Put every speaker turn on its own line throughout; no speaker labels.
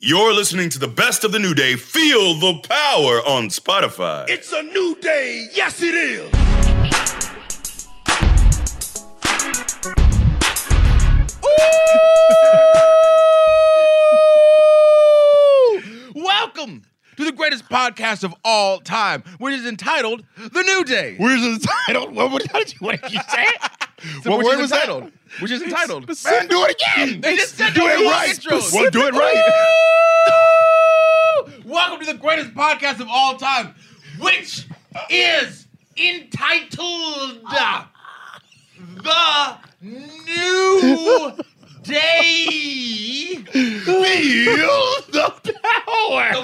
You're listening to the best of the new day. Feel the power on Spotify.
It's a new day. Yes, it is.
Welcome to the greatest podcast of all time, which is entitled The New Day.
Which is entitled? What did you say?
So
What word was that?
Which is entitled.
Man, do it again.
They just said
do
they
it
do
right.
intros.
Well, do it right.
Welcome to the greatest podcast of all time, which is entitled The New Day.
Feel the power.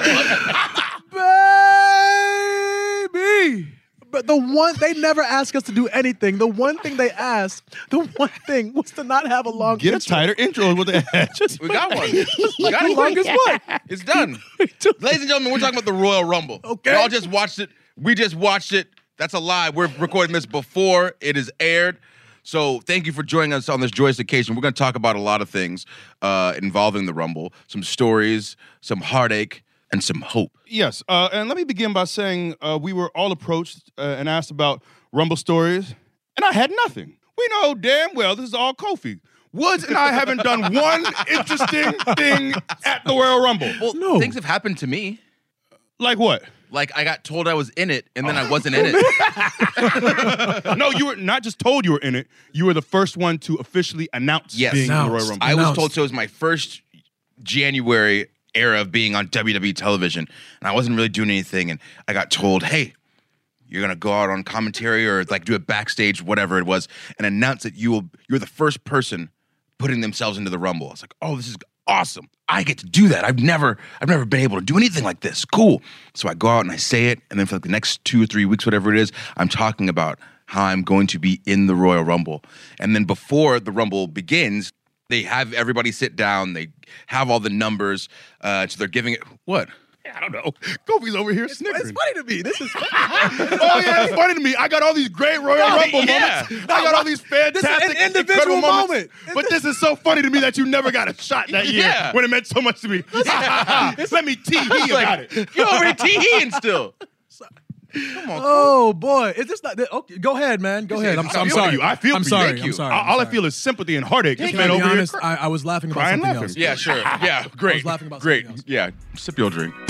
Baby. But they never ask us to do anything. The one thing they asked, was to not have a long
Get a
intro.
tighter intro is what they had.
We got one. We got
The
it.
longest one.
It's done. Ladies and gentlemen, we're talking about the Royal Rumble.
Okay.
Y'all just watched it. We just watched it. That's a lie. We're recording this before it is aired. So thank you for joining us on this joyous occasion. We're going to talk about a lot of things involving the Rumble, some stories, some heartache, and some hope.
Yes, and let me begin by saying we were all approached and asked about Rumble stories, and I had nothing. We know damn well this is all Kofi. Woods and I haven't done one interesting thing at the Royal Rumble.
Well,
No.
things have happened to me.
Like what?
Like, I got told I was in it, and then I wasn't in it.
No, you were not just told you were in it. You were the first one to officially announce
Yes.
being in the Royal
Announced.
Rumble.
I was
Announced.
told so. It was my first January era of being on WWE television, and I wasn't really doing anything, and I got told, hey, you're going to go out on commentary or like do it backstage, whatever it was, and announce that you're the first person putting themselves into the Rumble. I was like, oh, this is awesome. I get to do that. I've never been able to do anything like this. Cool. So I go out and I say it, and then for like the next 2 or 3 weeks, whatever it is, I'm talking about how I'm going to be in the Royal Rumble. And then before the Rumble begins, they have everybody sit down. They have all the numbers. So they're giving it, what?
I don't know. Kofi's over here snickering.
It's funny to me. This is funny.
Oh, yeah, it's funny to me. I got all these great Royal Rumble
yeah.
moments. I got all these fantastic,
an individual
incredible moments.
moment.
But this is so funny to me that you never got a shot that year
Yeah.
when it meant so much to me. Let me tee about it.
You over here tee-heeing still. Come on.
Oh boy, is this not? Okay, go ahead, man. Go ahead. I'm
I feel
sorry.
for you. I feel
I'm
for you.
sorry.
Thank you.
I'm sorry.
All I feel is sympathy and heartache. This
Can
man
I be
over
honest?
here.
I was laughing about
Crying,
something
laughing.
else.
Yeah, sure. Yeah, great.
laughing about
great.
something else.
Yeah, sip your drink.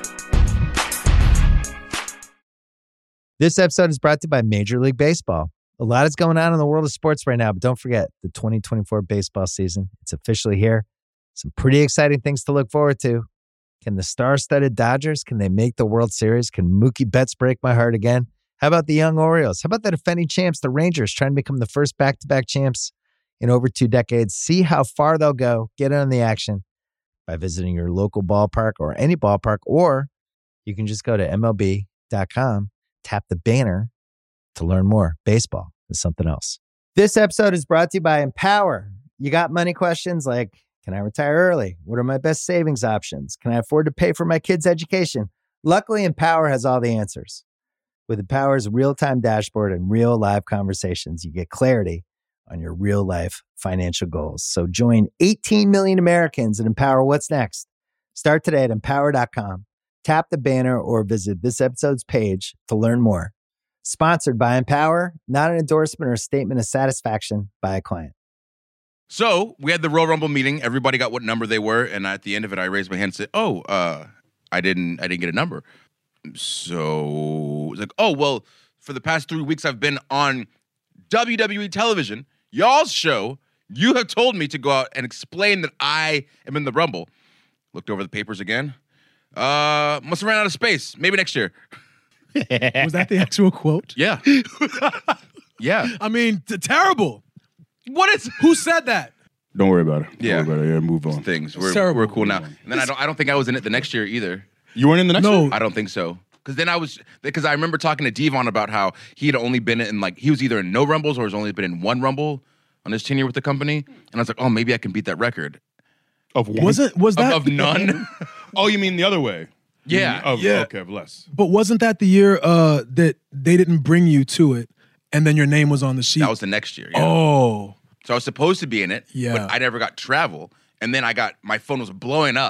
This episode is brought to you by Major League Baseball. A lot is going on in the world of sports right now, but don't forget the 2024 baseball season. It's officially here. Some pretty exciting things to look forward to. Can the star-studded Dodgers, can they make the World Series? Can Mookie Betts break my heart again? How about the young Orioles? How about the defending champs, the Rangers, trying to become the first back-to-back champs in over 2 decades? See how far they'll go. Get in on the action by visiting your local ballpark or any ballpark, or you can just go to MLB.com, tap the banner to learn more. Baseball is something else. This episode is brought to you by Empower. You got money questions like, can I retire early? What are my best savings options? Can I afford to pay for my kids' education? Luckily, Empower has all the answers. With Empower's real-time dashboard and real live conversations, you get clarity on your real-life financial goals. So join 18 million Americans and empower what's next. Start today at empower.com. Tap the banner or visit this episode's page to learn more. Sponsored by Empower, not an endorsement or statement of satisfaction by a client.
So we had the Royal Rumble meeting. Everybody got what number they were, and at the end of it, I raised my hand and said, "Oh, I didn't get a number." So it's like, "Oh, well, for the past 3 weeks, I've been on WWE television, y'all's show. You have told me to go out and explain that I am in the Rumble." Looked over the papers again. Must have ran out of space. Maybe next year.
Was that the actual quote?
Yeah. Yeah.
I mean, terrible.
What is
Who said that?
Don't worry about it.
Yeah.
Don't worry about it. Yeah, move on.
things?
terrible.
We're cool now. And then I don't think I was in it the next year either.
You weren't in the next
No.
one?
I don't think so. Because I remember talking to Devon about how he had only been in, like, he was either in no Rumbles or has only been in one Rumble on his tenure with the company. And I was like, oh, maybe I can beat that record.
Of one?
Was that
Of none?
Oh, you mean the other way?
Yeah.
Yeah.
Okay, bless.
But wasn't that the year that they didn't bring you to it, and then your name was on the sheet?
That was the next year. Yeah.
Oh,
So I was supposed to be in it,
Yeah.
but I never got travel. And then my phone was blowing up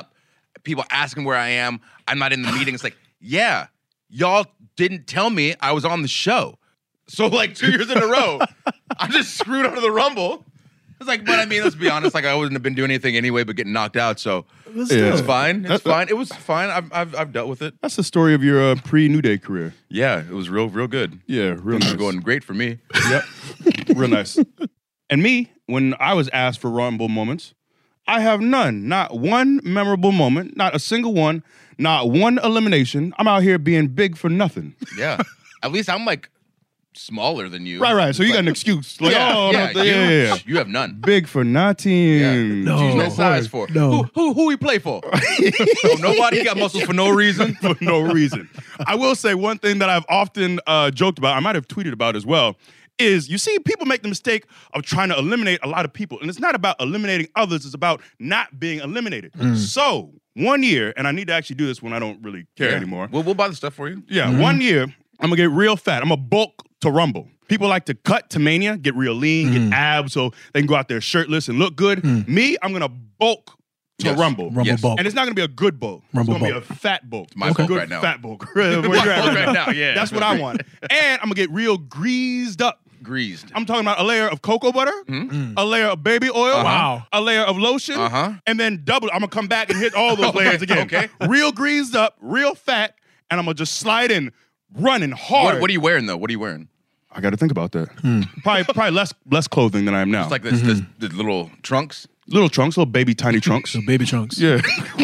people asking where I am. I'm not in the meeting. It's like, yeah, y'all didn't tell me I was on the show. So like 2 years in a row, I'm just screwed out of the Rumble. It's like, but I mean, let's be honest. Like I wouldn't have been doing anything anyway, but getting knocked out. So it's fine. It's fine. It was fine. I've dealt with it.
That's the story of your pre-New Day career.
Yeah, it was real good.
Yeah, real
Things
nice.
were going great for me.
Yep, real nice. And me, when I was asked for Rumble moments, I have none. Not one memorable moment. Not a single one. Not one elimination. I'm out here being big for nothing.
Yeah. At least I'm like smaller than you.
Right. So you got an excuse. Like,
yeah. You have none.
Big for nothing.
Yeah.
No.
Use that size for.
No.
Who we play for? Nobody. He got muscles for no reason.
For no reason. I will say one thing that I've often joked about, I might have tweeted about as well, is you see people make the mistake of trying to eliminate a lot of people. And it's not about eliminating others, it's about not being eliminated. So 1 year, and I need to actually do this when I don't really care anymore.
We'll buy the stuff for you.
Yeah, 1 year, I'm gonna get real fat. I'm gonna bulk to Rumble. People like to cut to Mania, get real lean, get abs so they can go out there shirtless and look good. Me, I'm gonna bulk to Rumble.
Rumble bulk.
And it's not gonna be a good bulk.
Rumble
it's gonna
bulk.
be a fat bulk.
My
It's a
bulk
good
right now.
fat bulk. Where you're at
Right now, yeah.
That's what I want. And I'm gonna get real greased up.
Greased.
I'm talking about a layer of cocoa butter, a layer of baby oil,
Wow.
a layer of lotion, and then double. I'm gonna come back and hit all those layers again.
Okay.
Real greased up, real fat, and I'm gonna just slide in, running hard.
What are you wearing though? What are you wearing?
I got to think about that. Probably less clothing than I am now.
It's like this the little trunks.
little trunks, little baby tiny trunks.
So baby trunks.
Yeah.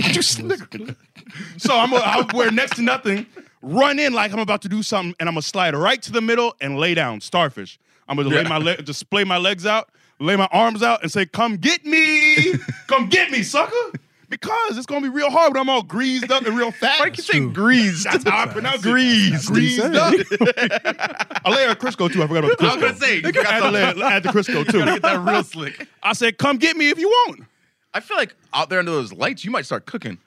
So I'll wear next to nothing, run in like I'm about to do something, and I'm gonna slide right to the middle and lay down, starfish. I'm gonna just splay my legs out, lay my arms out, and say, "Come get me, come get me, sucker!" Because it's gonna be real hard when I'm all greased up and real fat.
Why do you say greased?
That's how I pronounce
Greased.
it. Greased up. A layer of Crisco too. I forgot about the Crisco.
I was gonna say, you forgot
add the Crisco too.
Get that real slick.
I said, "Come get me if you want."
I feel like out there under those lights, you might start cooking.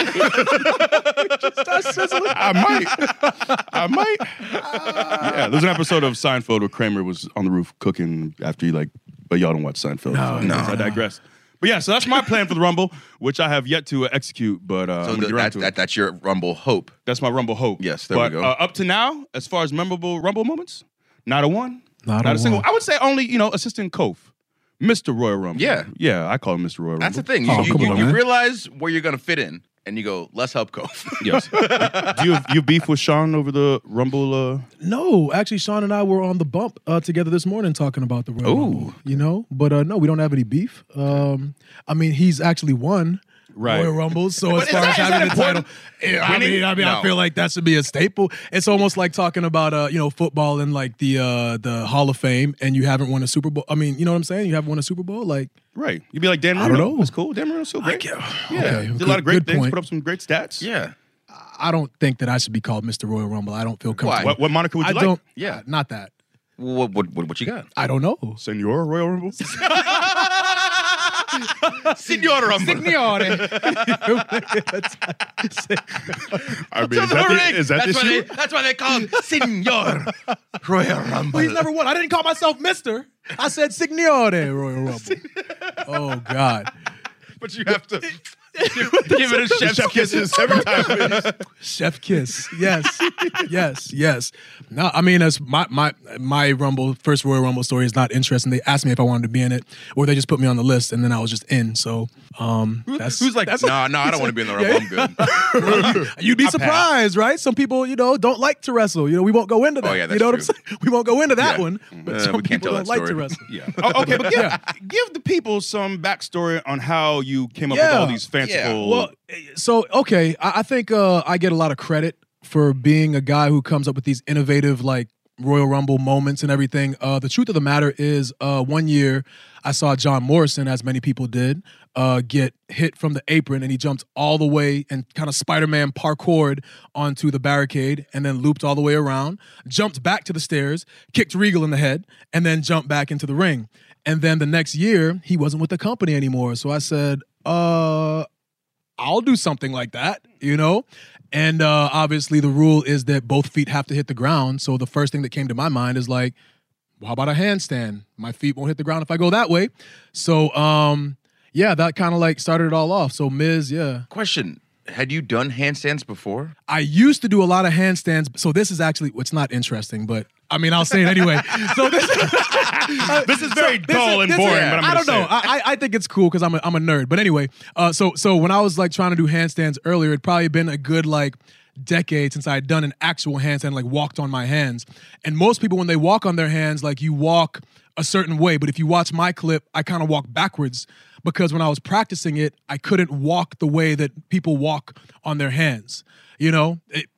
I might. Yeah, there's an episode of Seinfeld where Kramer was on the roof cooking after he but y'all don't watch Seinfeld.
No.
I digress. But yeah, so that's my plan for the Rumble, which I have yet to execute, but I'm
So
gonna get around to it.
that's your Rumble hope.
That's my Rumble hope.
Yes, there
but,
we go.
Up to now, as far as memorable Rumble moments, not a one.
Not
a
a
single.
one.
I would say only, Assistant Kof. Mr. Rumble.
Yeah.
Yeah, I call him Mr. Royal Rumble.
That's the thing.
Oh, come on,
You
man.
realize where you're gonna fit in, and you go, let's help Kof.
Yes. Do you beef with Sean over the Rumble?
No, actually, Sean and I were on the bump together this morning talking about the Royal Rumble, But no, we don't have any beef. I mean, he's actually won Royal Rumbles, so as far as having the title, I feel like that should be a staple. It's almost like talking about football and like the Hall of Fame, and you haven't won a Super Bowl. I mean, you know what I'm saying? You haven't won a Super Bowl, like.
Right. You'd be like Dan
I
Marino.
don't know.
That's cool. Dan Marino's so great.
Okay,
Did a lot of great
good
things,
point.
put up some great stats.
Yeah.
I don't think that I should be called Mr. Royal Rumble. I don't feel comfortable.
What moniker would you
I
like?
don't.
Yeah.
Not that.
What you got?
I don't know.
Senor Royal Rumble?
Senor Rumble.
Signore.
I mean, is that
that's,
the issue?
that's why they call him Senor Royal Rumble.
Well, he's never won. I didn't call myself Mister. I said Signore Royal Rumble. Oh God.
But you have to give it a chef's kisses every time. Please.
Chef kiss. Yes. Yes. No, I mean, as my Rumble, first Royal Rumble story is not interesting. They asked me if I wanted to be in it, or they just put me on the list, and then I was just in. So,
Who's like, no, I don't want to be in the Rumble. I'm good.
You'd be surprised, right? Some people, don't like to wrestle. We won't go into that.
Oh, yeah, that's
you know what
true.
I'm saying? We won't go into that
Yeah.
one. But
We
some
can't
people
tell
don't
that
like to
story.
wrestle.
Oh, okay, but give the people some backstory on how you came up with all these fanciful.
Well, so okay, I think I get a lot of credit for being a guy who comes up with these innovative like Royal Rumble moments and everything. The truth of the matter is, 1 year I saw John Morrison, as many people did, get hit from the apron, and he jumped all the way and kind of Spider-Man parkoured onto the barricade and then looped all the way around, jumped back to the stairs, kicked Regal in the head, and then jumped back into the ring. And then the next year, he wasn't with the company anymore. So I said, I'll do something like that, And obviously the rule is that both feet have to hit the ground. So the first thing that came to my mind is like, well, how about a handstand? My feet won't hit the ground if I go that way. So, that kind of like started it all off. So Miz,
Question. Had you done handstands before?
I used to do a lot of handstands. So this is actually, it's not interesting, but I mean, I'll say it anyway. So this
is very dull and boring, but I'm
I
gonna
don't know. I think it's cool because I'm a nerd. But anyway, so when I was like trying to do handstands earlier, it'd probably been a good like decade since I had done an actual handstand, like walked on my hands. And most people, when they walk on their hands, like you walk a certain way. But if you watch my clip, I kind of walk backwards because when I was practicing it, I couldn't walk the way that people walk on their hands. You know,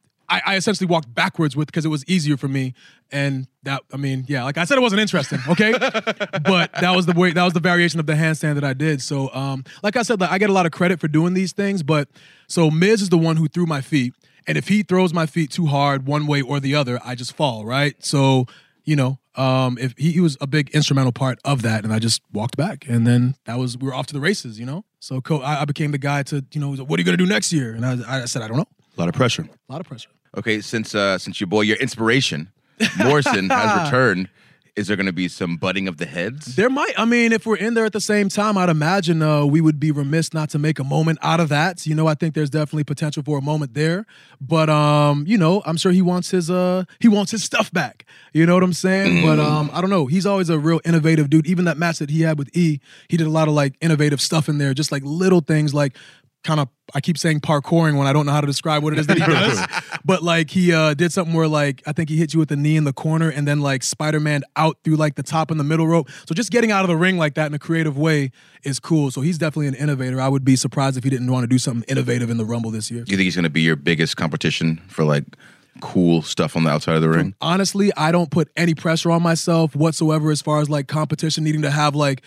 I essentially walked backwards because it was easier for me. And that, I mean, yeah, like I said, it wasn't interesting, okay? But that was the variation of the handstand that I did. So, like I said, like, I get a lot of credit for doing these things. But so Miz is the one who threw my feet. And if he throws my feet too hard one way or the other, I just fall, right? So, you know, if he was a big instrumental part of that, and I just walked back, and then we were off to the races, you know. So I became the guy to, you know, what are you gonna do next year? And I said, I don't know.
A lot of pressure.
A lot of pressure.
Okay, since your boy, your inspiration, Morrison, has returned, is there going to be some butting of the heads?
There might. I mean, if we're in there at the same time, I'd imagine we would be remiss not to make a moment out of that. You know, I think there's definitely potential for a moment there. But you know, I'm sure he wants his stuff back. You know what I'm saying? But I don't know. He's always a real innovative dude. Even that match that he had with E, he did a lot of like innovative stuff in there, just like little things like kind of, I keep saying parkouring when I don't know how to describe what it is that he does. But like he did something where like, I think he hit you with the knee in the corner and then like Spider-Man out through like the top and the middle rope. So just getting out of the ring like that in a creative way is cool. So he's definitely an innovator. I would be surprised if he didn't want to do something innovative in the Rumble this year.
Do you think he's going to be your biggest competition for like cool stuff on the outside of the ring?
Honestly, I don't put any pressure on myself whatsoever as far as like competition needing to have like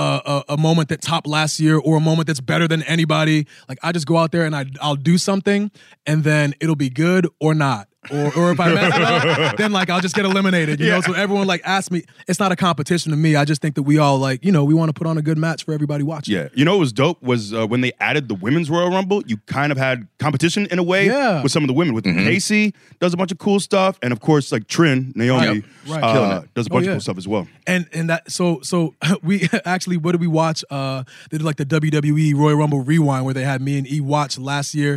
a moment that topped last year or a moment that's better than anybody. Like I just go out there and I'll do something and then it'll be good or not. Or if I mess it up, then like I'll just get eliminated, you know? So everyone like asks me, it's not a competition to me. I just think that we all like, you know, we want to put on a good match for everybody watching.
Yeah. You know what was dope was when they added the Women's Royal Rumble, you kind of had competition in a way with some of the women. With Casey does a bunch of cool stuff. And of course, like Trin, Naomi, does a bunch of cool stuff as well.
And that, so we actually, what did we watch? They did like the WWE Royal Rumble Rewind where they had me and E watch last year,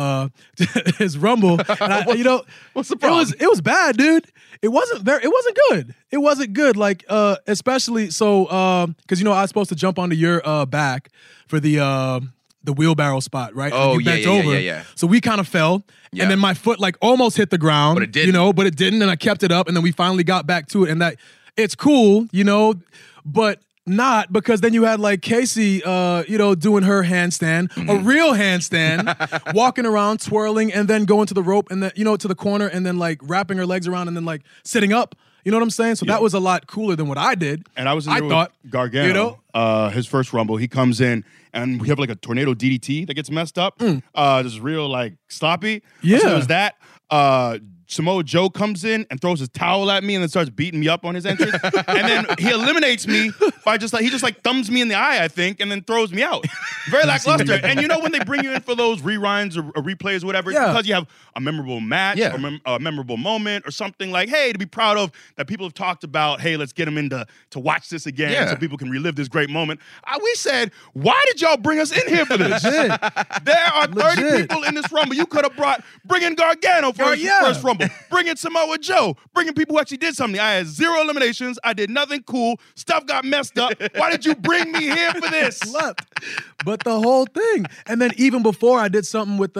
his Rumble. And you know,
what's the problem?
It was bad, dude. It wasn't good. It wasn't good. Like, especially so, because you know I was supposed to jump onto your back for the wheelbarrow spot, right?
Oh,
you bent over.
Yeah.
So we kind of fell, and then my foot like almost hit the ground,
but it didn't.
You know, but it didn't, and I kept it up, and then we finally got back to it, and that it's cool, you know, but. Not because then you had like Casey, you know, doing her handstand, a real handstand, walking around, twirling, and then going to the rope and then, you know, to the corner and then like wrapping her legs around and then like sitting up. You know what I'm saying? So that was a lot cooler than what I did.
And I was in there with Gargano, you know? His first Rumble. He comes in and we have like a tornado DDT that gets messed up. Just real like sloppy.
Yeah.
So it was that. Samoa Joe comes in and throws his towel at me and then starts beating me up on his entrance. And then he eliminates me by he just like thumbs me in the eye, I think, and then throws me out. Very lackluster. And you know when they bring you in for those rewinds or replays or whatever, it's because you have a memorable match or a memorable moment or something like, hey, to be proud of that people have talked about, hey, let's get them in to watch this again so people can relive this great moment. We said, why did y'all bring us in here for this? There are 30 people in this Rumble. You could have bring in Gargano for his first Rumble. Bring in Samoa Joe. Bring in people who actually did something. I had 0 eliminations. I did nothing cool. Stuff got messed up. Why did you bring me here for this?
But the whole thing. And then even before I did something with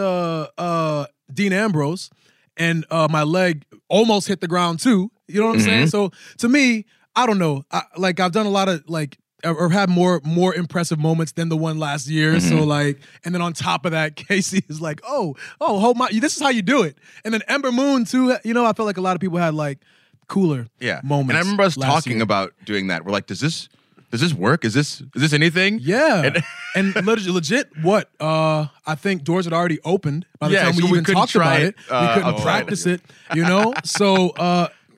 Dean Ambrose and my leg almost hit the ground too. You know what I'm saying? So to me, I don't know. I've done a lot of like or had more impressive moments than the one last year. So like, and then on top of that, Casey is like, hold my, this is how you do it. And then Ember Moon too, you know, I felt like a lot of people had like cooler moments.
And I remember us talking about doing that. We're like, does this work? Is this anything?
Yeah. And legit, what? I think doors had already opened by the time we even talked about it. We couldn't practice it, you know? So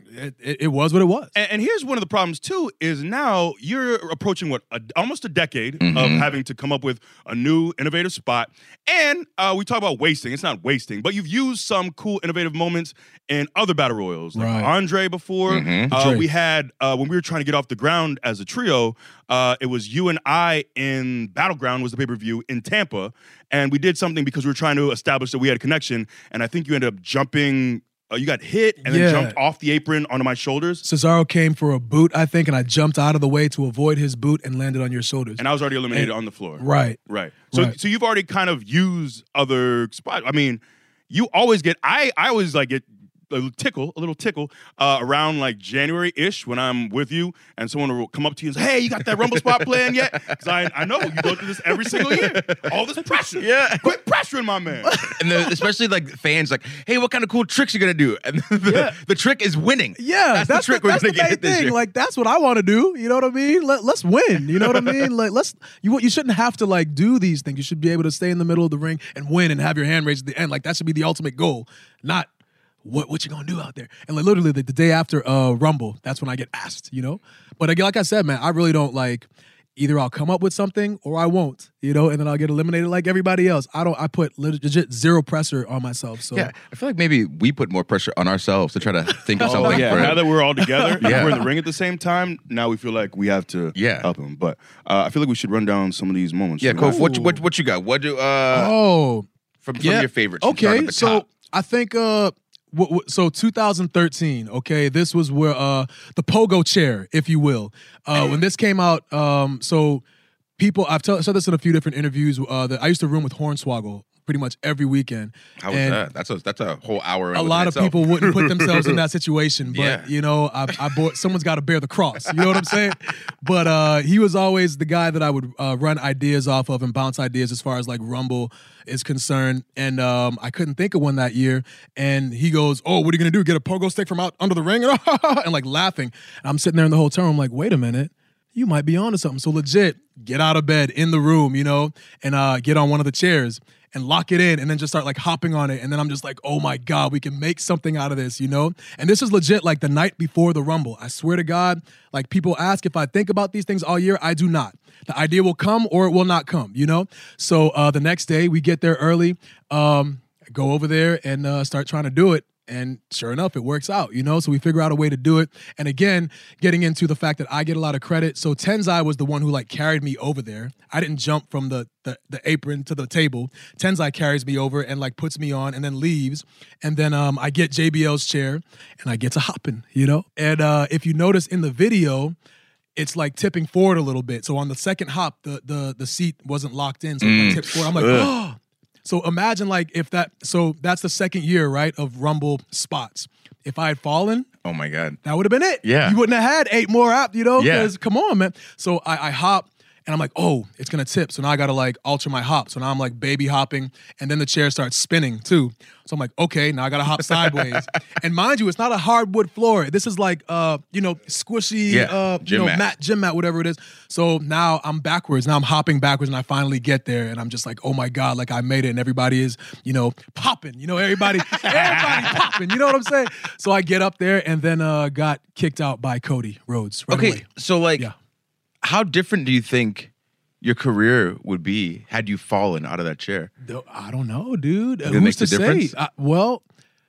it was what it was.
And here's one of the problems too: is now you're approaching almost a decade of having to come up with a new innovative spot. And we talk about wasting; it's not wasting, but you've used some cool innovative moments in other battle royals, like Andre before. We had when we were trying to get off the ground as a trio. It was you and I in Battleground was the pay-per-view in Tampa, and we did something because we were trying to establish that we had a connection. And I think you ended up jumping. You got hit and then jumped off the apron onto my shoulders.
Cesaro came for a boot, I think, and I jumped out of the way to avoid his boot and landed on your shoulders.
And I was already eliminated on the floor.
Right.
So you've already kind of used other spots. I mean, you always get. I always like get a little tickle around like January-ish when I'm with you and someone will come up to you and say, hey, you got that Rumble spot planned yet? Because I know you go through this every single year. All this pressure.
Yeah.
Quit pressuring my man.
And especially like fans like, hey, what kind of cool tricks you going to do? And the trick is winning.
Yeah.
That's the trick we're going to get this year.
Like, that's what I want to do. You know what I mean? Let's win. You know what I mean? Like, you shouldn't have to like do these things. You should be able to stay in the middle of the ring and win and have your hand raised at the end. Like, that should be the ultimate goal, not what you gonna do out there? And like literally the day after Rumble, that's when I get asked, you know? But again, like I said, man, I really don't like, either I'll come up with something or I won't, you know, and then I'll get eliminated like everybody else. I put legit zero pressure on myself. So
yeah, I feel like maybe we put more pressure on ourselves to try to think of something.
Yeah, now that we're all together,
Yeah.
we're in the ring at the same time, now we feel like we have to help them. But I feel like we should run down some of these moments.
Yeah, Kof, what you got? What do from your favorites?
Okay, so I think so 2013, okay, this was where the pogo chair, if you will, when this came out. So people, I've said this in a few different interviews. That I used to room with Hornswoggle pretty much every weekend.
How was that? That's a whole hour.
A lot of people wouldn't put themselves in that situation, but you know, I bought. Someone's got to bear the cross. You know what I'm saying? But he was always the guy that I would run ideas off of and bounce ideas as far as like Rumble is concerned. And I couldn't think of one that year. And he goes, "Oh, what are you gonna do? Get a pogo stick from out under the ring?" And like laughing. And I'm sitting there in the whole time. I'm like, wait a minute. You might be onto something. So legit, get out of bed in the room, you know, and get on one of the chairs and lock it in and then just start like hopping on it. And then I'm just like, oh my God, we can make something out of this, you know? And this is legit like the night before the Rumble. I swear to God, like people ask if I think about these things all year. I do not. The idea will come or it will not come, you know? So the next day we get there early, go over there and start trying to do it. And sure enough, it works out, you know? So we figure out a way to do it. And again, getting into the fact that I get a lot of credit. So Tenzai was the one who like carried me over there. I didn't jump from the apron to the table. Tenzai carries me over and like puts me on and then leaves. And then I get JBL's chair and I get to hopping, you know? And if you notice in the video, it's like tipping forward a little bit. So on the second hop, the seat wasn't locked in. So it tipped forward. I'm like, oh. So imagine like if so that's the second year, right, of Rumble spots. If I had fallen,
oh my God,
that would have been it.
Yeah.
You wouldn't have had 8 more out, you know,
Yeah.
because come on, man. So I hop and I'm like, oh, it's going to tip. So now I got to like alter my hop. So now I'm like baby hopping and then the chair starts spinning too. So I'm like, okay, now I got to hop sideways. And mind you, it's not a hardwood floor. This is like, you know, squishy, gym mat, whatever it is. So now I'm backwards. Now I'm hopping backwards and I finally get there and I'm just like, oh my God, like I made it and everybody is, you know, popping, you know, everybody popping, you know what I'm saying? So I get up there and then got kicked out by Cody Rhodes right away.
So like, how different do you think your career would be had you fallen out of that chair?
I don't know, dude.
It makes a difference?
Well,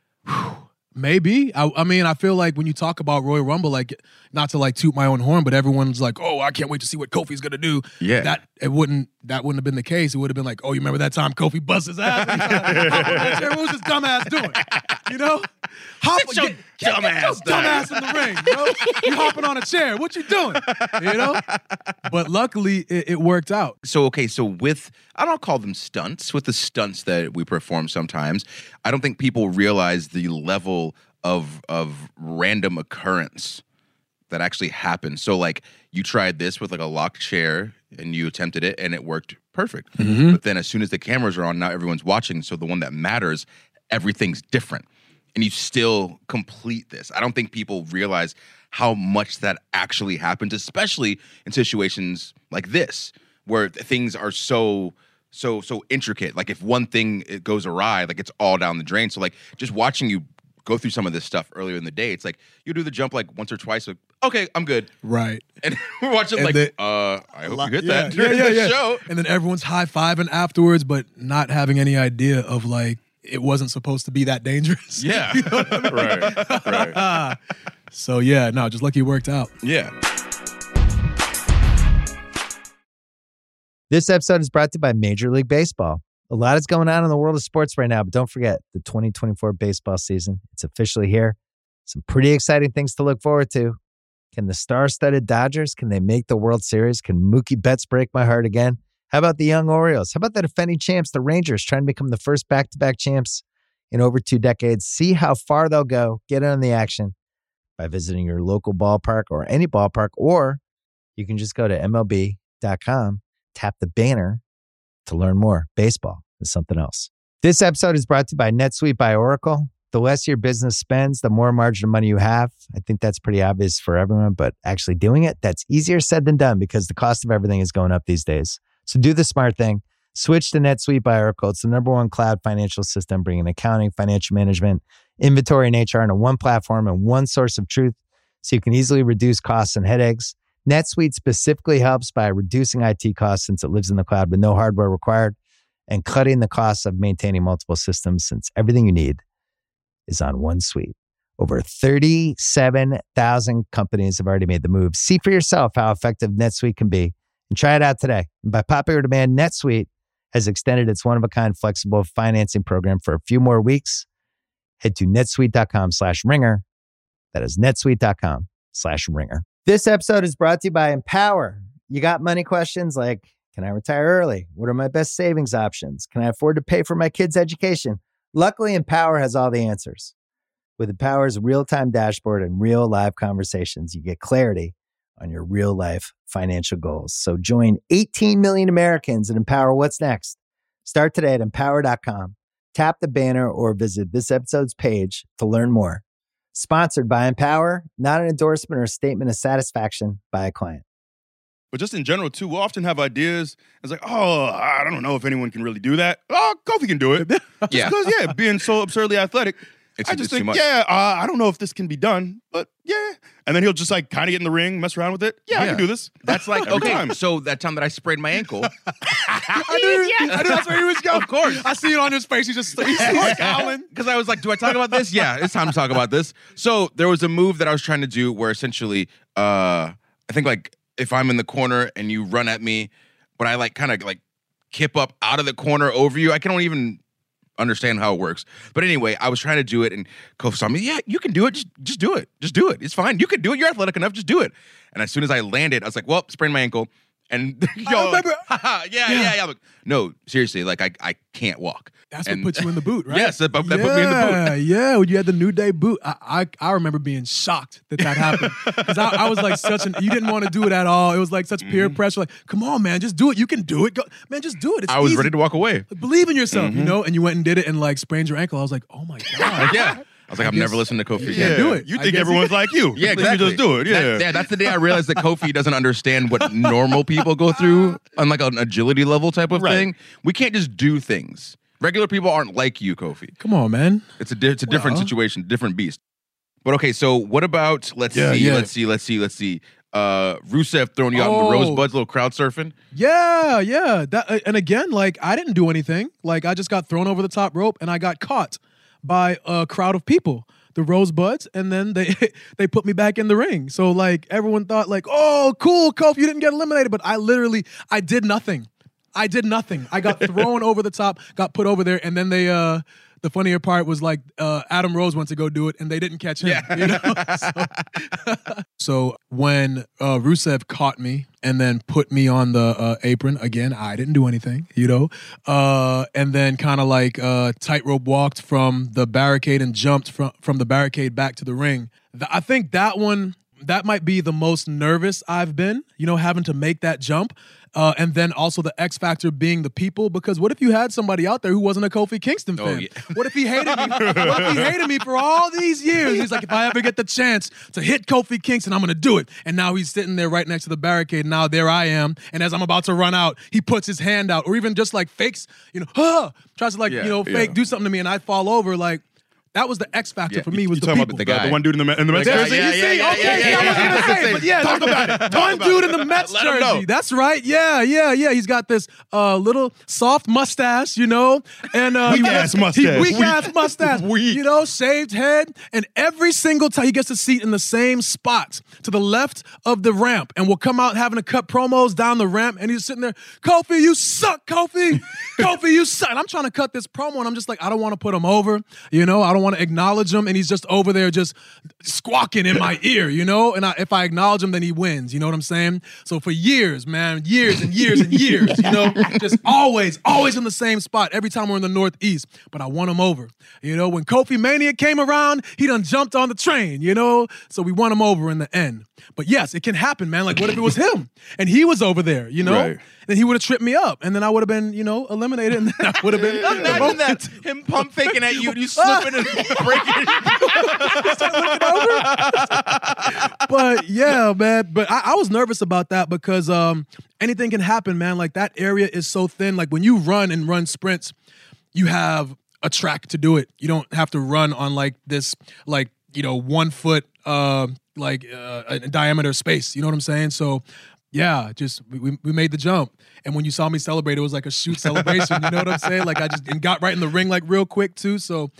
maybe. I mean, I feel like when you talk about Royal Rumble, like, not to like toot my own horn, but everyone's like, oh, I can't wait to see what Kofi's gonna do.
Yeah.
That wouldn't have been the case. It would have been like, oh, you remember that time Kofi bust his ass? What was this dumbass doing? You know? Get your dumbass in the ring, you know? You hopping on a chair. What you doing? You know? But luckily, it worked out.
So with, I don't call them stunts, with the stunts that we perform sometimes, I don't think people realize the level of random occurrence that actually happened. So like you tried this with like a locked chair and you attempted it and it worked perfect. Mm-hmm. But then as soon as the cameras are on, now everyone's watching. So the one that matters, everything's different. And you still complete this. I don't think people realize how much that actually happens, especially in situations like this, where things are so intricate. Like if one thing it goes awry, like it's all down the drain. So like just watching you go through some of this stuff earlier in the day. It's like you do the jump like once or twice. Like, okay, I'm good.
Right.
And we're watching
And
I hope you hit that during the show.
And then everyone's high-fiving afterwards, but not having any idea of like it wasn't supposed to be that dangerous.
Yeah.
You know what I mean?
Right.
So yeah, no, just lucky it worked out.
Yeah.
This episode is brought to you by Major League Baseball. A lot is going on in the world of sports right now, but don't forget the 2024 baseball season. It's officially here. Some pretty exciting things to look forward to. Can the star-studded Dodgers, can they make the World Series? Can Mookie Betts break my heart again? How about the young Orioles? How about the defending champs, the Rangers, trying to become the first back-to-back champs in over 2 decades? See how far they'll go. Get in on the action by visiting your local ballpark or any ballpark, or you can just go to MLB.com, tap the banner to learn more. Baseball is something else. This episode is brought to you by NetSuite by Oracle. The less your business spends, the more margin of money you have. I think that's pretty obvious for everyone, but actually doing it, that's easier said than done because the cost of everything is going up these days. So do the smart thing. Switch to NetSuite by Oracle. It's the #1 cloud financial system, bringing accounting, financial management, inventory, and HR into one platform and one source of truth so you can easily reduce costs and headaches. NetSuite specifically helps by reducing IT costs since it lives in the cloud with no hardware required and cutting the costs of maintaining multiple systems since everything you need is on one suite. Over 37,000 companies have already made the move. See for yourself how effective NetSuite can be and try it out today. And by popular demand, NetSuite has extended its one-of-a-kind flexible financing program for a few more weeks. Head to netsuite.com/ringer. That is netsuite.com/ringer. This episode is brought to you by Empower. You got money questions like, can I retire early? What are my best savings options? Can I afford to pay for my kids' education? Luckily, Empower has all the answers. With Empower's real-time dashboard and real live conversations, you get clarity on your real-life financial goals. So join 18 million Americans and Empower what's next. Start today at empower.com. Tap the banner or visit this episode's page to learn more. Sponsored by Empower, not an endorsement or statement of satisfaction by a client.
But just in general, too, we'll often have ideas. It's like, oh, I don't know if anyone can really do that. Oh, Kofi can do it.
Yeah.
Because, being so absurdly athletic,
It's
I just
too
think,
much.
I don't know if this can be done, but yeah. And then he'll just like kind of get in the ring, mess around with it. Yeah, I can do this.
That's like,
Every
okay,
time.
so that time that I sprained my ankle.
I knew that's where he was going.
Of course.
I see it on his face. He's scowling.
Because I was like, do I talk about this? Yeah, it's time to talk about this. So there was a move that I was trying to do where essentially, I think like if I'm in the corner and you run at me, but I like kind of like kip up out of the corner over you, I don't even understand how it works. But anyway, I was trying to do it and Kofi saw me, yeah, you can do it. Just do it. Just do it. It's fine. You can do it. You're athletic enough. Just do it. And as soon as I landed, I was like, well, sprained my ankle. And y'all
remember.
Yeah. I'm like, no, seriously, like I can't walk.
That's
And-
what put you in the boot, right?
Yes, that put me in the boot.
Yeah, when you had the New Day boot. I remember being shocked that happened. Because I was like you didn't want to do it at all. It was like such peer pressure. Like, come on, man, just do it. You can do it. Go, man, just do it. It's
I was
easy.
ready to walk away.
Like, believe in yourself, you know? And you went and did it and like sprained your ankle. I was like, oh my God.
Like, yeah. I was like, I've never listened to Kofi
Yeah.
again.
do it.
You
I
think
guess-
everyone's like you.
Yeah,
You think
exactly.
you just do it. Yeah.
That's the day I realized that Kofi doesn't understand what normal people go through on like an agility level type of
Right.
thing. We can't just do things. Regular people aren't like you, Kofi.
Come on, man.
It's a different situation, different beast. But okay, so what about let's see. Rusev throwing you out in the Rosebuds, little crowd surfing.
Yeah. That and again, like I didn't do anything. Like I just got thrown over the top rope and I got caught by a crowd of people, the Rosebuds, and then they put me back in the ring. So like everyone thought like, oh, cool, Kofi, you didn't get eliminated, but I did nothing. I got thrown over the top, got put over there, and then they the funnier part was like Adam Rose went to go do it and they didn't catch him.
Yeah.
You know? So when Rusev caught me and then put me on the apron, again, I didn't do anything, you know? And then kind of like tightrope walked from the barricade and jumped from the barricade back to the ring. I think that might be the most nervous I've been, you know, having to make that jump. And then also the X factor being the people, because what if you had somebody out there who wasn't a Kofi Kingston fan?
yeah.
What if he hated me? What if he hated me for all these years? He's like, if I ever get the chance to hit Kofi Kingston, I'm going to do it. And now he's sitting there right next to the barricade. Now there I am. And as I'm about to run out, he puts his hand out or even just like fakes, you know, tries to like,
Yeah,
fake, do something to me. And I fall over like, That was the X factor
Yeah,
for me. Was
you
the
talking
people.
about the guy.
The one dude in the Mets
guy,
jersey.
yeah,
You see?
yeah,
Okay,
yeah,
I was
yeah,
gonna say, but yeah,
Talk about it.
One dude in the Mets
Let him know.
jersey. That's right. Yeah. He's got this little soft mustache, you know, and
Weak-ass mustache.
Weak-ass mustache. You know, shaved head, and every single time he gets a seat in the same spot to the left of the ramp, and we'll come out having to cut promos down the ramp, and he's sitting there, Kofi, you suck, Kofi. Kofi, you suck. And I'm trying to cut this promo, and I'm just like, I don't want to put him over, you know, I don't want to acknowledge him, and he's just over there just squawking in my ear, you know, and if I acknowledge him, then he wins, you know what I'm saying? So for years, man, years and years and years, you know, just always in the same spot every time we're in the Northeast, but I won him over. You know, when Kofi Mania came around, he done jumped on the train, you know, so we won him over in the end. But yes, it can happen, man. Like, what if it was him and he was over there, you know?
Right.
Then he would have tripped me up, and then I would have been, you know, eliminated, and then I would have been.
Imagine that, him pump faking at you, and you slipping and breaking.
But yeah, man. But I was nervous about that because anything can happen, man. Like, that area is so thin. Like, when you run sprints, you have a track to do it. You don't have to run on like this, like, you know, 1 foot diameter space. You know what I'm saying? So yeah, just we made the jump. And when you saw me celebrate, it was like a shoot celebration. You know what I'm saying? Like, I just got right in the ring like real quick too. So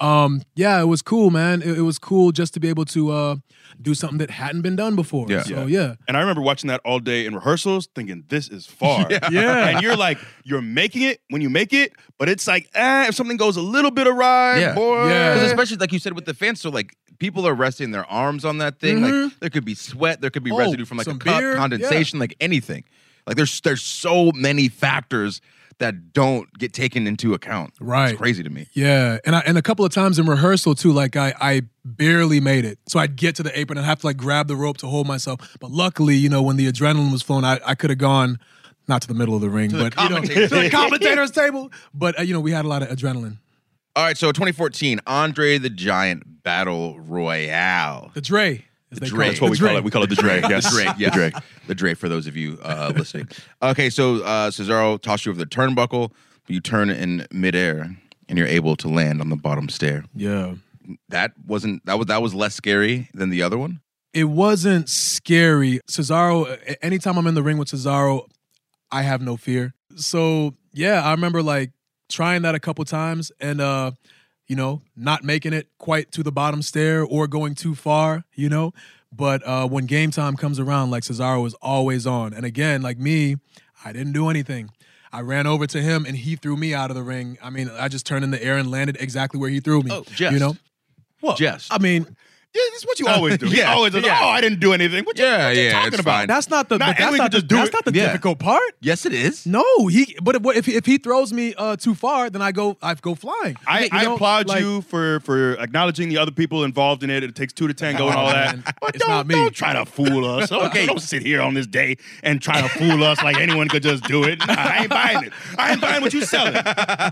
yeah, it was cool, man. It was cool just to be able to do something that hadn't been done before.
Yeah.
So yeah.
And I remember watching that all day in rehearsals, thinking this is far.
Yeah.
And you're like, you're making it when you make it, but it's like, if something goes a little bit awry,
Yeah.
boy.
Yeah.
Because especially like you said with the fans, so like people are resting their arms on that thing. Like there could be sweat, there could be residue from like a
some
cup,
beer,
condensation, like anything. Like there's so many factors that don't get taken into account.
Right.
It's crazy to me.
Yeah, and a couple of times in rehearsal too, like I barely made it. So I'd get to the apron and have to like grab the rope to hold myself. But luckily, you know, when the adrenaline was flowing, I could have gone not to the middle of the ring, but you know, to the commentator's table. But you know, we had a lot of adrenaline.
All right, so 2014, Andre the Giant Battle Royale.
The Dre. As
The
they
Dre.
call it.
That's what we call it. We call it the Dre. Yes.
The Dre, yes.
The Dre.
The Dre for those of you listening. Okay, so Cesaro tossed you over the turnbuckle, but you turn in midair and you're able to land on the bottom stair.
Yeah.
That was less scary than the other one?
It wasn't scary. Cesaro, anytime I'm in the ring with Cesaro, I have no fear. So yeah, I remember like trying that a couple times and you know, not making it quite to the bottom stair or going too far, you know. But when game time comes around, like Cesaro was always on. And again, like me, I didn't do anything. I ran over to him and he threw me out of the ring. I mean, I just turned in the air and landed exactly where he threw me.
Oh, jest.
You know? Well,
Jest.
I mean,
Yeah, this is what you always do.
Yeah,
You always do.
yeah.
Oh, I didn't do anything. What you talking
it's
about?
fine.
that's not the
Not
but that's
everyone
not
can
the,
just do
that's
it.
not the
Yeah.
difficult part.
Yes, it is.
No, but if he throws me too far, then I go flying.
I
You know,
applaud
like-
you for acknowledging the other people involved in it. It takes 2 to tango and all that.
Man,
But
it's not me.
don't try to fool us.
Okay.
Don't sit here on this day and try to fool us like anyone could just do it. Nah, I ain't buying it. I ain't buying what you selling.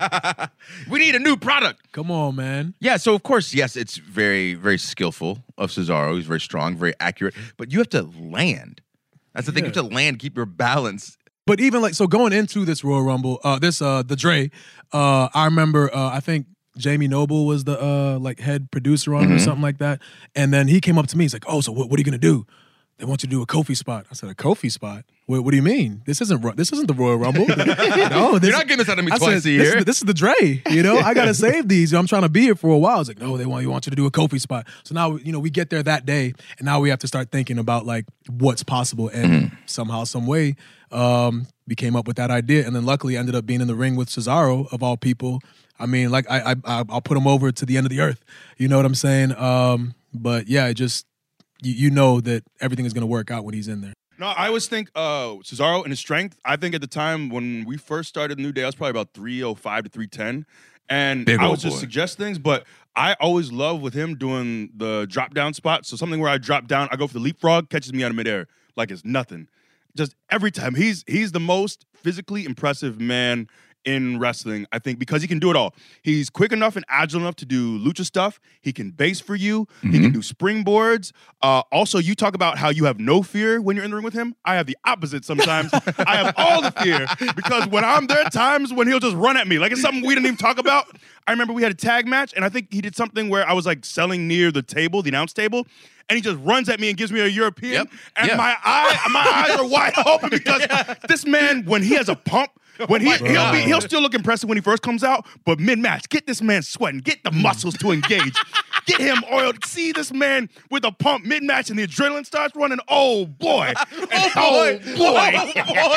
We need a new product.
Come on, man.
Yeah, so of course, yes, it's very, very skillful of Cesaro. He's very strong, very accurate, but you have to land. That's the thing. You have to land, keep your balance.
But even like so, going into this Royal Rumble, the Dre, I remember I think Jamie Noble was the like head producer on it or something like that, and then he came up to me. He's like, "Oh, so what are you gonna do? They want you to do a Kofi spot." I said, "A Kofi spot? What do you mean? This isn't the Royal Rumble. No,
You're not getting this out of me
I
twice
said,
a year.
This is the Dre. You know, I gotta save these. I'm trying to be here for a while." It's like, "No, they want you to do a Kofi spot." So now, you know, we get there that day, and now we have to start thinking about like what's possible. And somehow, some way, we came up with that idea, and then luckily ended up being in the ring with Cesaro of all people. I mean, like I'll put him over to the end of the earth. You know what I'm saying? But yeah, it just you know that everything is gonna work out when he's in there.
No, I always think Cesaro and his strength. I think at the time when we first started New Day, I was probably about 305 to 310. And
Big
I
old
would just
boy.
suggest things, but I always love with him doing the drop down spot. So something where I drop down, I go for the leapfrog, catches me out of midair like it's nothing. Just every time. He's the most physically impressive man in wrestling, I think, because he can do it all. He's quick enough and agile enough to do lucha stuff. He can base for you. He can do springboards. Also, you talk about how you have no fear when you're in the ring with him. I have the opposite sometimes. I have all the fear because when I'm there, times when he'll just run at me. Like it's something we didn't even talk about. I remember we had a tag match, and I think he did something where I was like selling near the table, the announce table, and he just runs at me and gives me a European. And my eyes are wide open because this man, when he has a pump, when he'll still look impressive when he first comes out, but mid-match, get this man sweating, get the muscles to engage, get him oiled. See this man with a pump mid-match and the adrenaline starts running. Oh boy. Oh boy.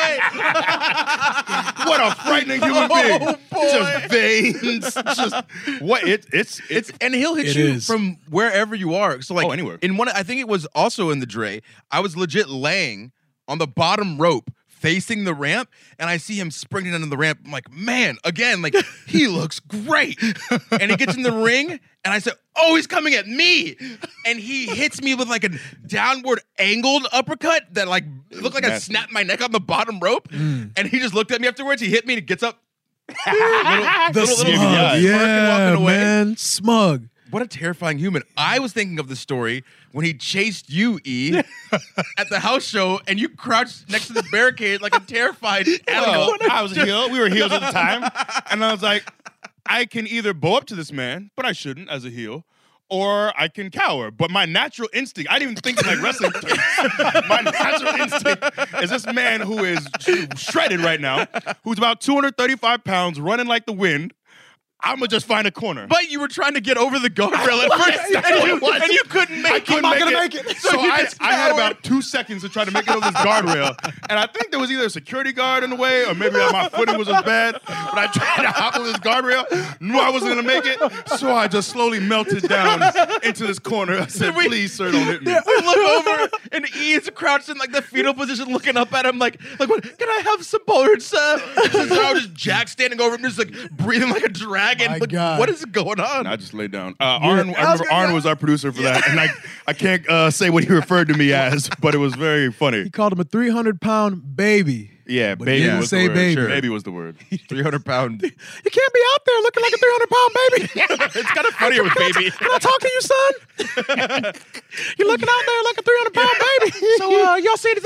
What a frightening human being. Just veins. Just what it's
and he'll hit you from wherever you are. So like
anywhere.
In one, I think it was also in the Dre, I was legit laying on the bottom rope facing the ramp, and I see him springing into the ramp. I'm like, man, again, like, he looks great. And he gets in the ring, and I said, oh, he's coming at me. And he hits me with like a downward angled uppercut that like looked like I snapped my neck on the bottom rope. And he just looked at me afterwards. He hit me and he gets up.
Little smug. Yeah, man. Smug.
What a terrifying human. I was thinking of the story when he chased you, E, at the house show, and you crouched next to the barricade like a terrified animal.
I was a heel. We were heels at the time. And I was like, I can either bow up to this man, but I shouldn't as a heel, or I can cower. But my natural instinct, I didn't even think like wrestling terms. My natural instinct is this man who is shredded right now, who's about 235 pounds, running like the wind. I'm gonna just find a corner.
But you were trying to get over the guardrail at first, and you couldn't make it.
I'm not gonna make it. So I had about 2 seconds to try to make it over this guardrail, and I think there was either a security guard in the way, or maybe my footing was as bad. But I tried to hop over this guardrail, knew I wasn't gonna make it, so I just slowly melted down into this corner. I said, "Please, sir, don't hit me."
We look over, and E is crouched in like the fetal position, looking up at him, like, what? Can I have some Pollard, sir? And so I was just Jack standing over him, just like breathing like a dragon. Like, what is going on?
I just laid down. Arn, I remember Arn was our producer for that, and I can't say what he referred to me as, but it was very funny.
He called him a 300-pound baby.
Yeah,
But
baby
he didn't
was
say
the word.
baby.
Sure. Baby was the word.
300-pound.
You can't be out there looking like a 300-pound baby.
It's kind of funnier with baby.
Can I talk to you, son? You're looking out there like a 300-pound baby. So, y'all see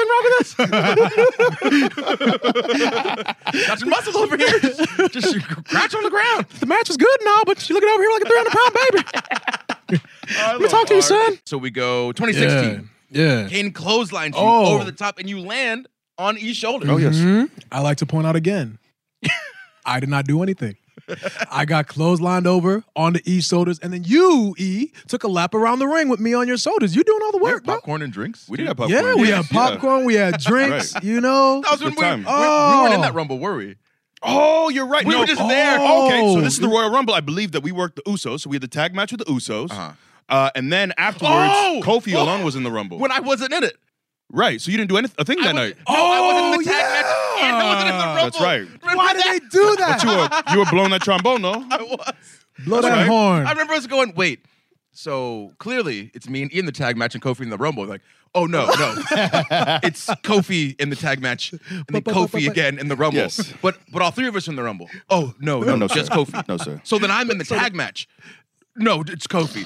anything wrong with this?
Got some muscle over here. Just crouch on the ground.
The match is good now, but you're looking over here like a 300-pound baby. Let me talk to you, son.
So we go 2016.
Yeah.
Kane clotheslines you
Oh.
over the top, and you land on E's shoulder.
Oh, yes.
I like to point out again, I did not do anything. I got clotheslined over onto E's shoulders, and then you, E, took a lap around the ring with me on your shoulders. You doing all the work, bro.
Popcorn and drinks.
We did have popcorn.
Yeah, we had popcorn, we had drinks,
Right.
you know.
That was when
Good
we
time.
weren't in that Rumble, were we?
Oh, you're right.
We were just there.
Okay, so this is the Royal Rumble. I believe that we worked the Usos. So we had the tag match with the Usos. And then afterwards, Kofi alone was in the Rumble.
When I wasn't in it.
Right. So you didn't do a thing that night.
No, I wasn't in the tag match, and I wasn't in the Rumble.
That's right.
Why did they do that?
But you were blowing that trombone, no?
I was.
Blow that
right.
horn.
I remember us going, wait, so clearly it's me and Ian in the tag match and Kofi in the Rumble. Like, oh, no. It's Kofi in the tag match and then Kofi again in the Rumble.
Yes.
But all three of us are in the Rumble. Oh, no, just
sir.
Kofi.
No, sir.
So then I'm in the tag match. No, it's Kofi.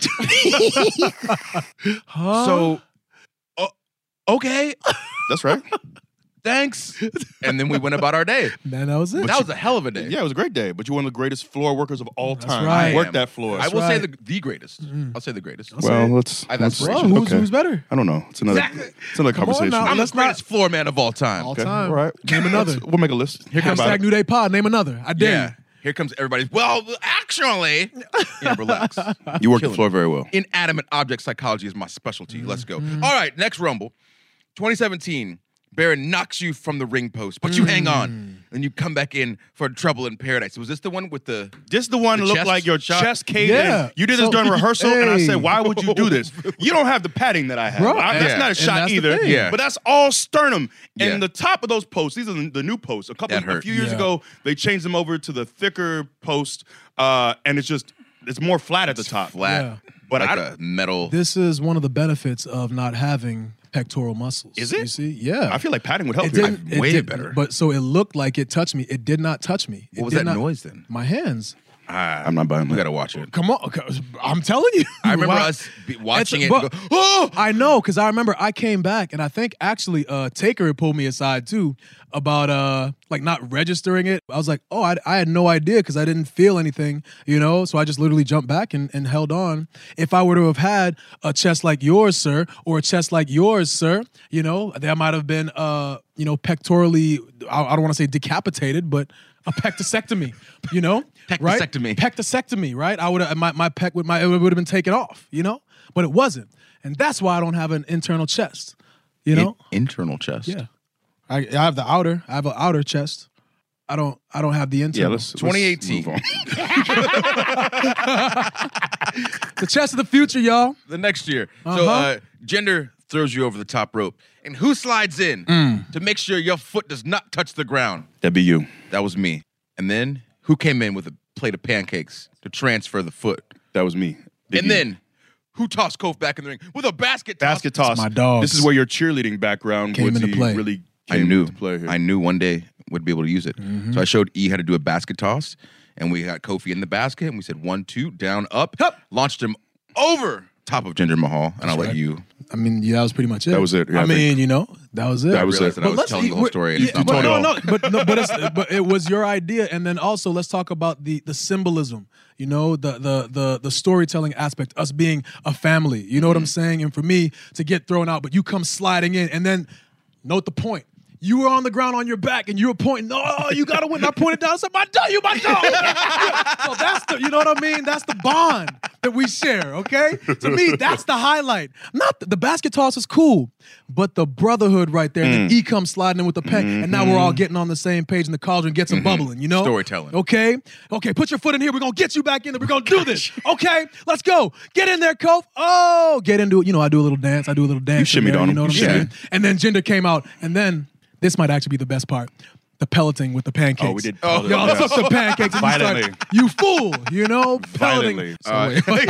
So, okay,
That's right.
thanks. And then we went about our day.
Man, that was it.
But that was a hell of a day.
Yeah, it was a great day. But you're one of the greatest floor workers of all time.
right.
You worked that floor.
I will say
right.
the greatest. I'll say the greatest.
well, let's.
I have
let's
aspirations.
Well,
okay.
who's better?
I don't know. It's another.
Exactly.
It's another conversation.
now.
I'm the
Let's not-
greatest floor man of all time.
All
Okay,
time.
all right.
Name another.
We'll make a list.
Here comes
Hashtag New Day Pod. Name another. I dare
Yeah.
you.
Here comes everybody's. Well, actually, yeah, relax.
You worked the
Killing
floor
me.
very well.
Inanimate object psychology is my specialty. Let's go. All right, next Rumble. 2017, Baron knocks you from the ring post, but you hang on. And you come back in for Trouble in Paradise. Was this the one with the...
This is the one that looked
chest
like your
shot?
chest caved
Yeah.
in. You did this
So-
during rehearsal, and I
Hey.
said, why would you do this? You don't have the padding that I have.
Bro,
That's
yeah.
not a
And
shot
that's the
either.
thing.
Yeah.
But that's all sternum.
Yeah.
And the top of those posts, these are the new posts.
That
A
hurt.
few years
Yeah.
ago, they changed them over to the thicker post, and it's more flat at the top.
Flat.
Yeah.
But
like
I
a metal.
This is one of the benefits of not having pectoral muscles.
Is it?
You see? Yeah.
I feel like padding would help
it
you.
didn't,
way
it did,
better.
But so it looked like it touched me. It did not touch me.
What was that noise then?
My hands.
I'm not buying
We
that.
gotta watch it.
Come on. I'm telling you.
I remember
Wow.
us watching it.
But-
And go, oh,
I know, because I remember I came back and I think actually Taker had pulled me aside too about like not registering it. I was like, oh, I had no idea because I didn't feel anything, you know? So I just literally jumped back and held on. If I were to have had a chest like yours, sir, or a chest like yours, sir, you know, that might have been, you know, pectorally, I don't want to say decapitated, but a pectosectomy, you know? Right?
Pectosectomy.
Pectosectomy, right? I would have my pec would it would have been taken off, you know? But it wasn't. And that's why I don't have an internal chest. You know?
internal chest.
Yeah. I have the outer. I have an outer chest. I don't have the
Yeah,
internal.
let's
2018.
move on.
The chest of the future, y'all.
The next year.
Uh-huh.
So gender throws you over the top rope. And who slides in to make sure your foot does not touch the ground?
That'd be you.
That was me. And then who came in with a plate of pancakes to transfer the foot?
That was me.
And then who tossed Kof back in the ring with a basket toss?
basket toss.
my dogs.
This is where your cheerleading background
Came into play.
really
I
came
knew.
into play here.
I knew one day would be able to use it. So I showed E how to do a basket toss, and we got Kofi in the basket, and we said 1, 2, down, up, launched him over top of Jinder Mahal, and I'll let you.
I mean, yeah, that was pretty much it.
That was it, yeah,
I
I think.
mean, you know, that was it.
That was
realized
it.
that I was
let's
telling the whole story. And it's not
but
my
no,
fault.
but it was your idea, and then also let's talk about the symbolism. You know, the storytelling aspect, us being a family. You know what I'm saying? And for me to get thrown out, but you come sliding in, and then note the point. You were on the ground on your back, and you were pointing. No, you gotta win. I pointed down. I said, "My dog, you my dog." So that's the, you know what I mean? That's the bond that we share. Okay, to me, that's the highlight. Not the basket toss is cool, but the brotherhood right there. And then E comes sliding in with the pen, and now we're all getting on the same page, and the cauldron gets them bubbling. You know,
Storytelling.
Okay, put your foot in here. We're gonna get you back in there. We're gonna do this. Okay, let's go. Get in there, Kof. Oh, get into it. You know, I do a little dance. You
shimmied
there,
on
you
him.
know what
You
I'm saying? And then Jinder came out, and then this might actually be the best part. The pelleting with the pancakes.
Oh, we did.
Y'all
yeah.
took the pancakes and
Violently.
you fool, you know?
Violently.
Pelleting. So,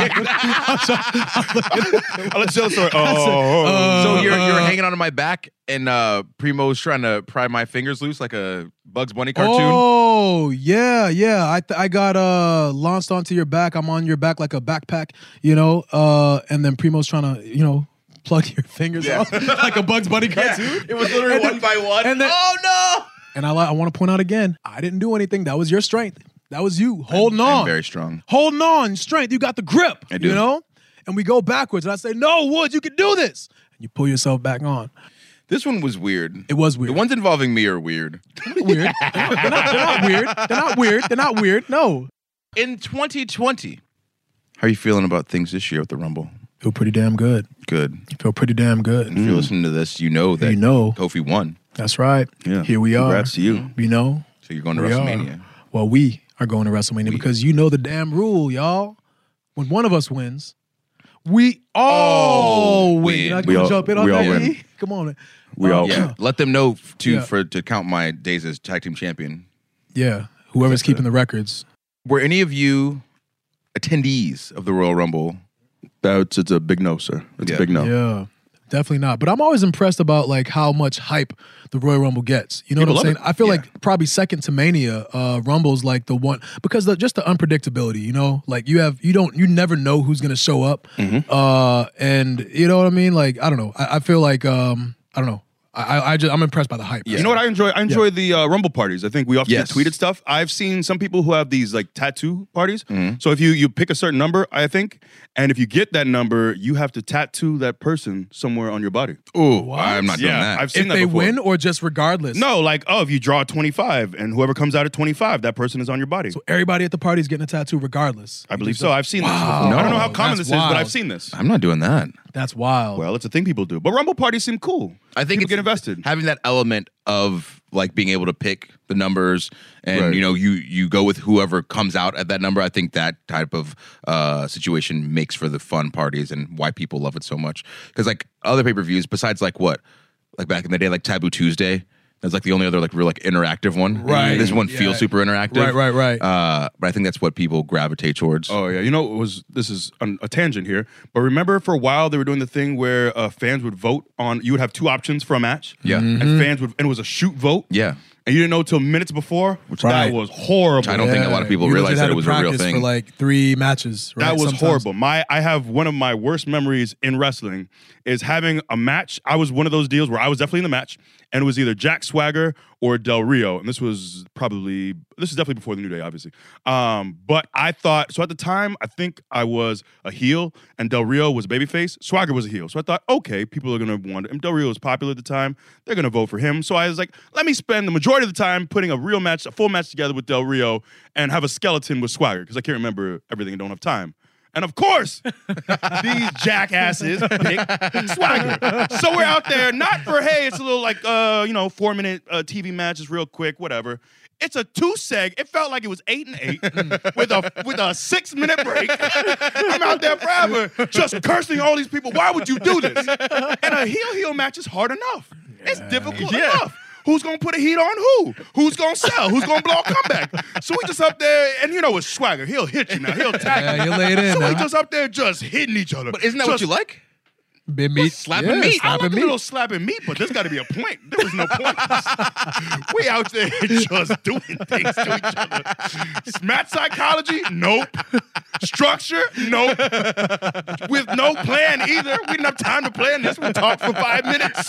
I'll let you tell the story. Oh,
So you're hanging onto my back, and Primo's trying to pry my fingers loose like a Bugs Bunny cartoon.
Oh, yeah. I got launched onto your back. I'm on your back like a backpack, you know? And then Primo's trying to, you know, plug your fingers off like a Bugs Bunny cartoon.
It was literally
And
one by one.
and then-
oh no!
And I want to point out again, I didn't do anything. That was your strength. That was you holding on.
I'm very strong.
Holding on, strength. You got the grip.
I do.
You know? And we go backwards. And I say, no, Woods, you can do this. And you pull yourself back on.
This one was weird.
It was weird.
The ones involving me are weird.
Weird. They're not weird. They're not weird. No.
In 2020, how are you feeling about things this year with the Rumble?
Feel pretty damn good.
Good.
Feel pretty damn good.
If you're listening to this, you know that
You know.
Kofi won.
That's right.
Yeah.
Here we are.
Congrats to you.
You know?
So you're going to
We
WrestleMania.
are. Well, we are going to WrestleMania because you know the damn rule, y'all. When one of us wins, we all win.
win.
You're not
We
gonna
all-
jump in on
we all
that,
win.
E? Come on.
We all
Yeah. Let them know too
Yeah.
to count my days as tag team champion.
Yeah. Whoever's keeping the records.
Were any of you attendees of the Royal Rumble?
It's a big no, sir. It's
Yeah.
a big no.
Yeah. Definitely not. But I'm always impressed about like how much hype the Royal Rumble gets. You know
People
what I'm saying?
love it.
I feel like probably second to Mania, Rumble's like the one because just the unpredictability, you know? Like you never know who's gonna show up. And you know what I mean? Like, I don't know. I feel like I don't know. I'm impressed by the hype.
You know what I enjoy? I enjoy the Rumble parties. I think we often
Yes.
get tweeted stuff. I've seen some people who have these like tattoo parties.
Mm-hmm.
So if you pick a certain number, I think, and if you get that number, you have to tattoo that person somewhere on your body.
Oh, I'm not doing that.
I've seen
If
that
they
before.
win or just regardless.
No, like, if you draw 25 and whoever comes out at 25, that person is on your body.
So everybody at the party is getting a tattoo regardless.
I believe so. I've seen this
Wow.
before. I don't know how common
That's
this is, but
wild.
I've seen this.
I'm not doing that.
That's wild.
Well, it's a thing people do. But Rumble parties seem cool.
I think
People
it's
get invested.
having that element of like being able to pick the numbers and
Right.
you know you go with whoever comes out at that number. I think that type of situation makes for the fun parties and why people love it so much. Because like other pay-per-views, besides like back in the day, like Taboo Tuesday, That's like the only other like real like interactive one.
Right.
This one
Yeah.
feels super interactive.
Right.
But I think that's what people gravitate towards.
Oh yeah, this is a tangent here, but remember for a while they were doing the thing where fans would vote on. You would have two options for a match.
Yeah.
and fans would, and it was a shoot vote.
Yeah.
and you didn't know till minutes before. That
Right.
was horrible.
I don't think a lot of people
You
realize
legit had
that it
to
was a real
practice
thing.
for like 3 matches. Right?
That was
Sometimes.
horrible. I have one of my worst memories in wrestling is having a match. I was one of those deals where I was definitely in the match, and it was either Jack Swagger or Del Rio, and this is definitely before the New Day, obviously. But I thought, so at the time, I think I was a heel, and Del Rio was a babyface. Swagger was a heel, so I thought, okay, people are gonna want him. Del Rio was popular at the time; they're gonna vote for him. So I was like, let me spend the majority of the time putting a full match together with Del Rio, and have a skeleton with Swagger because I can't remember everything and don't have time. And of course, these jackasses pick Swagger. So we're out there, not for, hey, it's a little like, 4-minute TV match, just real quick, whatever. It's a 2-seg. It felt like it was 8 and 8 with a 6-minute break. I'm out there forever just cursing all these people. Why would you do this? And a heel match is hard enough. It's difficult enough. Who's going to put a heat on who? Who's going to sell? Who's going to blow a comeback? So we just up there, and with Swagger, he'll hit you now. He'll tag you.
You lay it in.
So we just up there just hitting each other.
But isn't that what you like?
Bit meat.
Slapping meat.
I like
Slapping
a
meat.
little slapping meat, but there's got to be a point. There was no point. We out there just doing things to each other. Match psychology? Nope. Structure? Nope. With no plan either. We didn't have time to plan this. We talked for 5 minutes.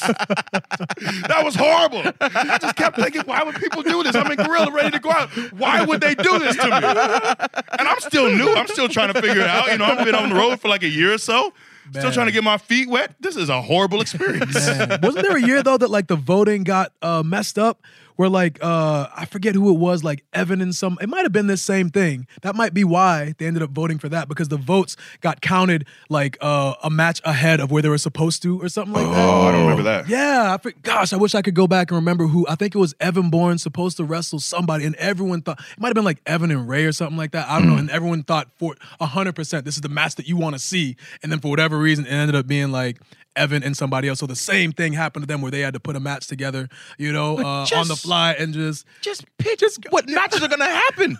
That was horrible. I just kept thinking, why would people do this? I'm in Gorilla ready to go out. Why would they do this to me? And I'm still new. I'm still trying to figure it out. I've been on the road for like a year or so. Still trying to get my feet wet. This is a horrible experience.
Man. Wasn't there a year though that like the voting got messed up? Where like I forget who it was, like Evan and it might have been this same thing. That might be why they ended up voting for that, because the votes got counted like a match ahead of where they were supposed to or something like that.
Oh, I don't remember that.
Yeah, gosh, I wish I could go back and remember who. I think it was Evan Bourne supposed to wrestle somebody, and everyone thought it might have been like Evan and Ray or something like that. I don't know, and everyone thought for 100% this is the match that you want to see, and then for whatever reason it ended up being like Evan and somebody else. So the same thing happened to them where they had to put a match together, on the fly and just
pick what matches are going to happen.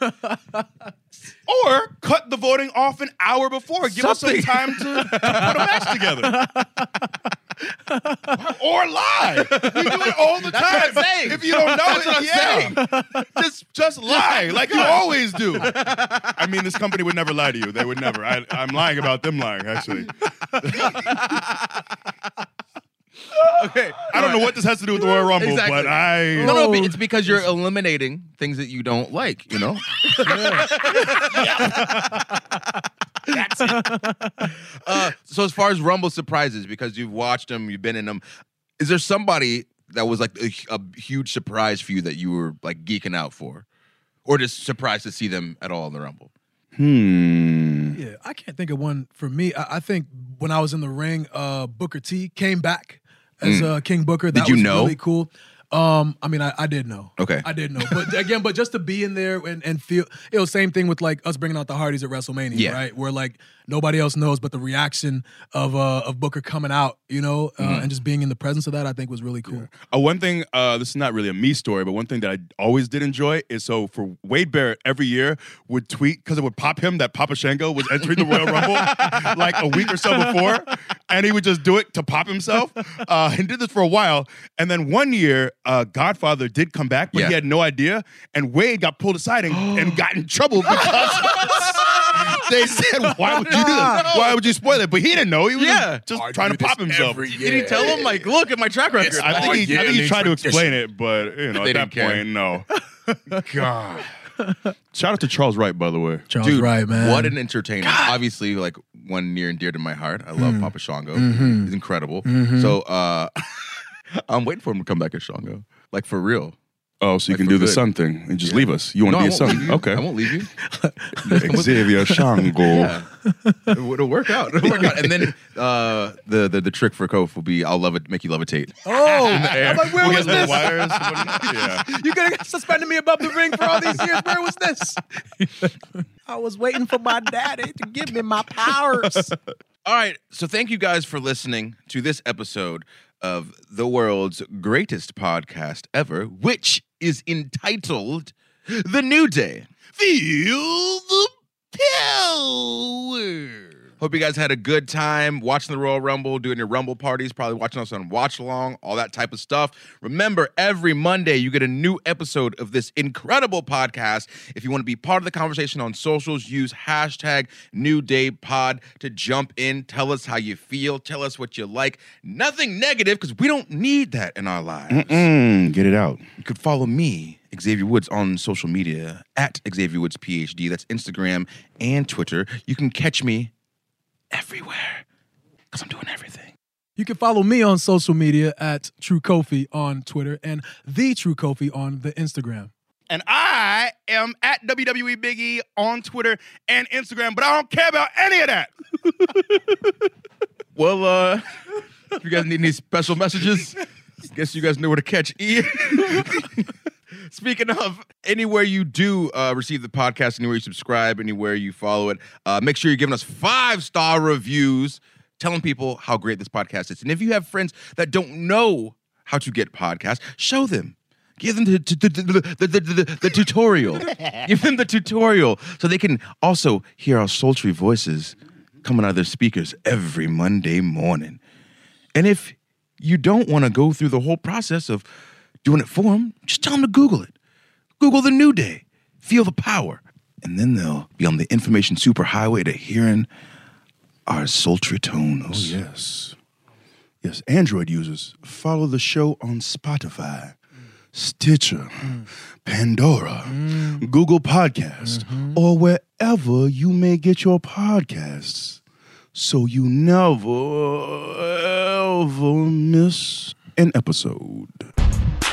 Or cut the voting off an hour before. Give us some
Something.
time to put a match together. Or lie. We do it all the time.
what I'm saying.
If you don't know
That's
it,
what I'm
yeah. Just lie like you always do. I mean, this company would never lie to you. They would never. I'm lying about them lying, actually.
Okay.
I don't know what this has to do with the Royal Rumble,
Exactly.
but I...
No, it's because you're eliminating things that you don't like,
That's it.
So as far as Rumble surprises, because you've watched them, you've been in them, is there somebody that was like a huge surprise for you that you were like geeking out for? Or just surprised to see them at all in the Rumble?
Yeah, I can't think of one for me. I think when I was in the ring, Booker T came back as King Booker. That
Did you
was
know?
really cool. I did know.
Okay.
I did know. But just to be in there and feel, same thing with like us bringing out the Hardys at WrestleMania,
Yeah.
right? Where like nobody else knows, but the reaction of Booker coming out, and just being in the presence of that, I think was really cool.
One thing, this is not really a me story, but one thing that I always did enjoy is for Wade Barrett every year would tweet, because it would pop him that Papa Shango was entering the Royal Rumble like a week or so before, and he would just do it to pop himself. He did this for a while, and then one year, Godfather did come back, but he had no idea, and Wade got pulled aside and got in trouble because they said, why would you do this? Why would you spoil it? But he didn't know. He was just trying to pop himself.
Did he tell him, like, look at my track record?
I think he tried to explain it, but
They
at
didn't
that
care.
point, no. God. Shout out to Charles Wright, by the way.
Charles
Dude,
Wright, man.
what an entertainer. Obviously, like, one near and dear to my heart. I love Papa Shango. He's incredible. So, I'm waiting for him to come back as Shango. Like, for real.
Oh, so you
Like
can
for
do the
good.
son thing and just leave us. You want to be a
I won't leave
son?
you.
Okay.
I won't leave you.
Xavier Shango.
Yeah. It'll work out. It'll work out. And then the trick for Kof will be I'll make you levitate.
Oh, I'm like, where was
We'll get
this?
little wires. Yeah.
You could have suspended me above the ring for all these years. Where was this? I was waiting for my daddy to give me my powers.
All right. So thank you guys for listening to this episode of the world's greatest podcast ever, which is entitled The New Day.
Feel the power.
Hope you guys had a good time watching the Royal Rumble, doing your Rumble parties, probably watching us on Watch Along, all that type of stuff. Remember, every Monday you get a new episode of this incredible podcast. If you want to be part of the conversation on socials, use hashtag NewDayPod to jump in. Tell us how you feel. Tell us what you like. Nothing negative, because we don't need that in our lives.
Get it out.
You could follow me, Xavier Woods, on social media at Xavier Woods PhD. That's Instagram and Twitter. You can catch me everywhere, because I'm doing everything.
You can follow me on social media at True Kofi on Twitter and The True Kofi on the Instagram.
And I am at WWE Big E on Twitter and Instagram, but I don't care about any of that.
Well, if you guys need any special messages, guess you guys know where to catch E. Speaking of, anywhere you do receive the podcast, anywhere you subscribe, anywhere you follow it, make sure you're giving us 5-star reviews, telling people how great this podcast is. And if you have friends that don't know how to get podcasts, show them. Give them the tutorial. Give them the tutorial so they can also hear our sultry voices coming out of their speakers every Monday morning. And if you don't want to go through the whole process of doing it for them, just tell them to Google it. Google The New Day. Feel the power. And then they'll be on the information superhighway to hearing our sultry tones.
Oh, yes. Yes, Android users, follow the show on Spotify, Stitcher, Pandora, Google Podcasts, or wherever you may get your podcasts, so you never, ever miss an episode.